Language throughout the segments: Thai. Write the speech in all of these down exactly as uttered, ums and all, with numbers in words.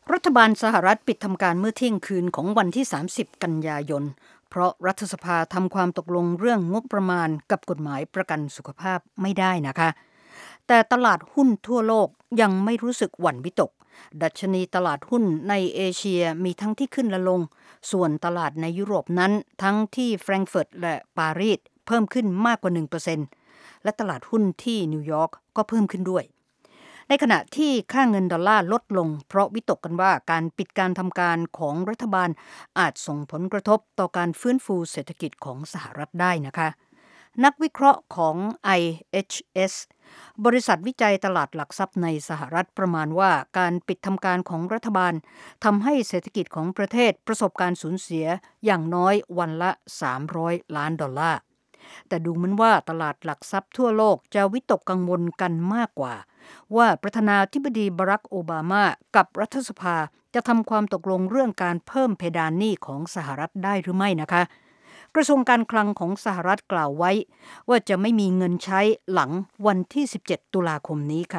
รัฐบาลสหรัฐปิดทำการเมื่อเที่ยงคืนของวันที่สามสิบกันยายนเพราะรัฐสภาทำความตกลงเรื่องงบประมาณกับกฎหมายประกันสุขภาพไม่ได้นะคะแต่ตลาดหุ้นทั่วโลกยังไม่รู้สึกหวั่นวิตกดัชนีตลาดหุ้นในเอเชียมีทั้งที่ขึ้นและลงส่วนตลาดในยุโรปนั้นทั้งที่แฟรงก์เฟิร์ตและปารีสเพิ่มขึ้นมากกว่า หนึ่งเปอร์เซ็นต์ และตลาดหุ้นที่นิวยอร์กก็เพิ่มขึ้นด้วยในขณะที่ค่าเงินดอลลาร์ลดลงเพราะวิตกกันว่าการปิดการทำการของรัฐบาลอาจส่งผลกระทบต่อการฟื้นฟูเศรษฐกิจของสหรัฐได้นะคะนักวิเคราะห์ของ ไอ เอช เอส บริษัทวิจัยตลาดหลักทรัพย์ในสหรัฐประมาณว่าการปิดทำการของรัฐบาลทำให้เศรษฐกิจของประเทศประสบการสูญเสียอย่างน้อยวันละสามร้อยล้านดอลลาร์แต่ดูเหมือนว่าตลาดหลักทรัพย์ทั่วโลกจะวิตกกังวลกันมากกว่าว่าประธานาธิบดีบารักโอบามากับรัฐสภาจะทำความตกลงเรื่องการเพิ่มเพดานหนี้ของสหรัฐได้หรือไม่นะคะกระทรวงการคลังของสหรัฐกล่าวไว้ว่าจะไม่มีเงินใช้หลังวันที่สิบเจ็ดตุลาคมนี้ค่ะ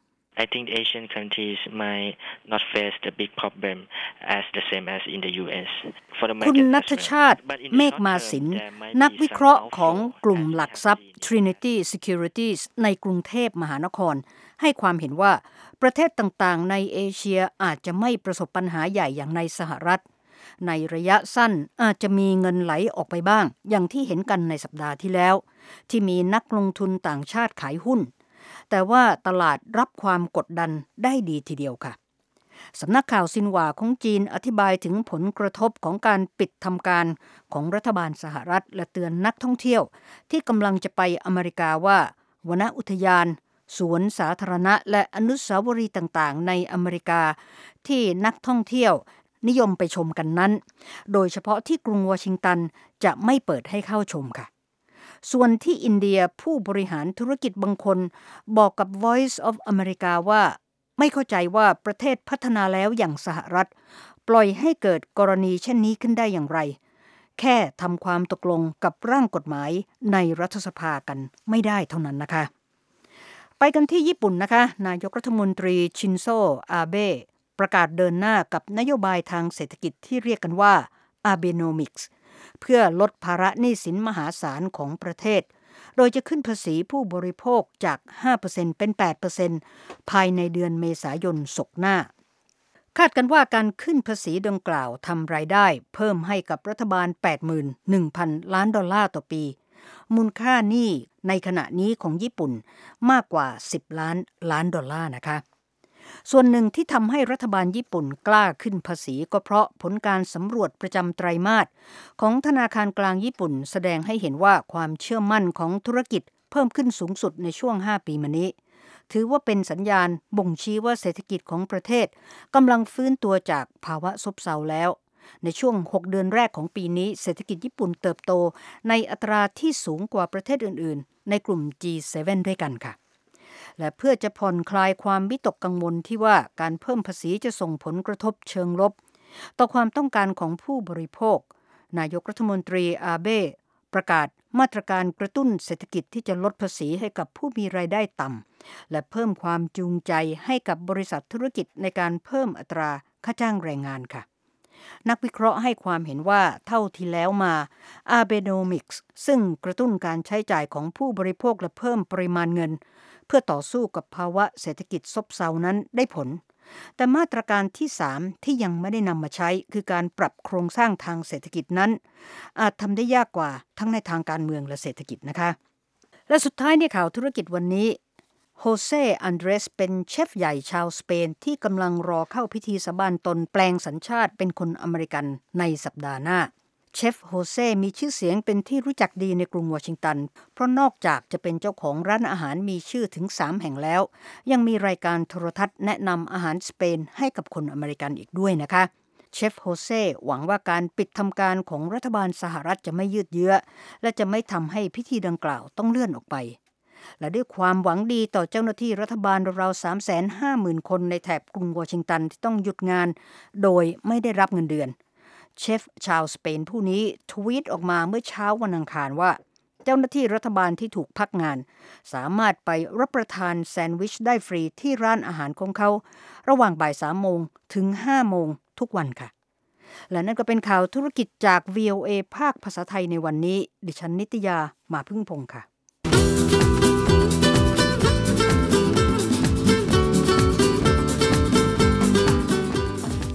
I think Asian countries might not face the big problem as the same as in the ยู เอส For the คุณณัฐชาติเมฆมาสินนักวิเคราะห์ของกลุ่มหลักทรัพย์ Trinity Securities ในกรุงเทพมหานครให้ความเห็นว่าประเทศต่างๆในเอเชียอาจจะไม่ประสบปัญหาใหญ่อย่างในสหรัฐในระยะสั้นอาจจะมีเงินไหลออกไปบ้างอย่างที่เห็นกันในสัปดาห์ที่แล้วที่มีนักลงทุนต่างชาติขายหุ้นแต่ว่าตลาดรับความกดดันได้ดีทีเดียวค่ะสำนักข่าวซินหวาของจีนอธิบายถึงผลกระทบของการปิดทำการของรัฐบาลสหรัฐและเตือนนักท่องเที่ยวที่กำลังจะไปอเมริกาว่าวนอุทยานสวนสาธารณะและอนุสาวรีย์ต่างๆในอเมริกาที่นักท่องเที่ยวนิยมไปชมกันนั้นโดยเฉพาะที่กรุงวอชิงตันจะไม่เปิดให้เข้าชมค่ะส่วนที่อินเดียผู้บริหารธุรกิจบางคนบอกกับ Voice of America ว่าไม่เข้าใจว่าประเทศพัฒนาแล้วอย่างสหรัฐปล่อยให้เกิดกรณีเช่นนี้ขึ้นได้อย่างไรแค่ทำความตกลงกับร่างกฎหมายในรัฐสภากันไม่ได้เท่านั้นนะคะไปกันที่ญี่ปุ่นนะคะนายกรัฐมนตรีชินโซอาเบะประกาศเดินหน้ากับนโยบายทางเศรษฐกิจที่เรียกกันว่า Abenomics เพื่อลดภาระหนี้สินมหาศาลของประเทศโดยจะขึ้นภาษีผู้บริโภคจาก ห้าเปอร์เซ็นต์ เป็น แปดเปอร์เซ็นต์ ภายในเดือนเมษายนศกหน้าคาดกันว่าการขึ้นภาษีดังกล่าวทำรายได้เพิ่มให้กับรัฐบาล แปดหมื่นหนึ่งพัน ล้านดอลลาร์ต่อปีมูลค่าหนี้ในขณะนี้ของญี่ปุ่นมากกว่าสิบล้านล้านดอลลาร์นะคะส่วนหนึ่งที่ทำให้รัฐบาลญี่ปุ่นกล้าขึ้นภาษีก็เพราะผลการสำรวจประจำไตรมาสของธนาคารกลางญี่ปุ่นแสดงให้เห็นว่าความเชื่อมั่นของธุรกิจเพิ่มขึ้นสูงสุดในช่วงห้าปีมานี้ถือว่าเป็นสัญญาณบ่งชี้ว่าเศรษฐกิจของประเทศกำลังฟื้นตัวจากภาวะซบเซาแล้วในช่วงหกเดือนแรกของปีนี้เศรษฐกิจญี่ปุ่นเติบโตในอัตราที่สูงกว่าประเทศอื่นๆในกลุ่ม จี เซเว่น ด้วยกันค่ะและเพื่อจะผ่อนคลายความวิตกกังวลที่ว่าการเพิ่มภาษีจะส่งผลกระทบเชิงลบต่อความต้องการของผู้บริโภคนายกรัฐมนตรีอาเบะประกาศมาตรการกระตุ้นเศรษฐกิจที่จะลดภาษีให้กับผู้มีรายได้ต่ำและเพิ่มความจูงใจให้กับบริษัทธุรกิจในการเพิ่มอัตราค่าจ้างแรงงานค่ะนักวิเคราะห์ให้ความเห็นว่าเท่าที่แล้วมา Abenomics ซึ่งกระตุ้นการใช้จ่ายของผู้บริโภคและเพิ่มปริมาณเงินเพื่อต่อสู้กับภาวะเศรษฐกิจซบเซานั้นได้ผลแต่มาตรการที่สามที่ยังไม่ได้นำมาใช้คือการปรับโครงสร้างทางเศรษฐกิจนั้นอาจทำได้ยากกว่าทั้งในทางการเมืองและเศรษฐกิจนะคะและสุดท้ายในข่าวธุรกิจวันนี้โฮเซอันเดรสเป็นเชฟใหญ่ชาวสเปนที่กำลังรอเข้าพิธีสาบานตนแปลงสัญชาติเป็นคนอเมริกันในสัปดาห์หน้าเชฟโฮเซมีชื่อเสียงเป็นที่รู้จักดีในกรุงวอชิงตันเพราะนอกจากจะเป็นเจ้าของร้านอาหารมีชื่อถึงสามแห่งแล้วยังมีรายการโทรทัศน์แนะนำอาหารสเปนให้กับคนอเมริกันอีกด้วยนะคะเชฟโฮเซหวังว่าการปิดทำการของรัฐบาลสหรัฐจะไม่ยืดเยื้อและจะไม่ทำให้พิธีดังกล่าวต้องเลื่อนออกไปและด้วยความหวังดีต่อเจ้าหน้าที่รัฐบาลราวๆ สามแสนห้าหมื่น คนในแถบกรุงวอชิงตันที่ต้องหยุดงานโดยไม่ได้รับเงินเดือนเชฟชาวสเปนผู้นี้ทวีตออกมาเมื่อเช้าวันอังคารว่าเจ้าหน้าที่รัฐบาลที่ถูกพักงานสามารถไปรับประทานแซนด์วิชได้ฟรีที่ร้านอาหารของเขาระหว่างบ่ายสามโมงถึงห้าโมงทุกวันค่ะและนั่นก็เป็นข่าวธุรกิจจาก วี โอ เอ ภาคภาษาไทยในวันนี้ดิฉันนิตยามาพึ่งพงษ์ค่ะ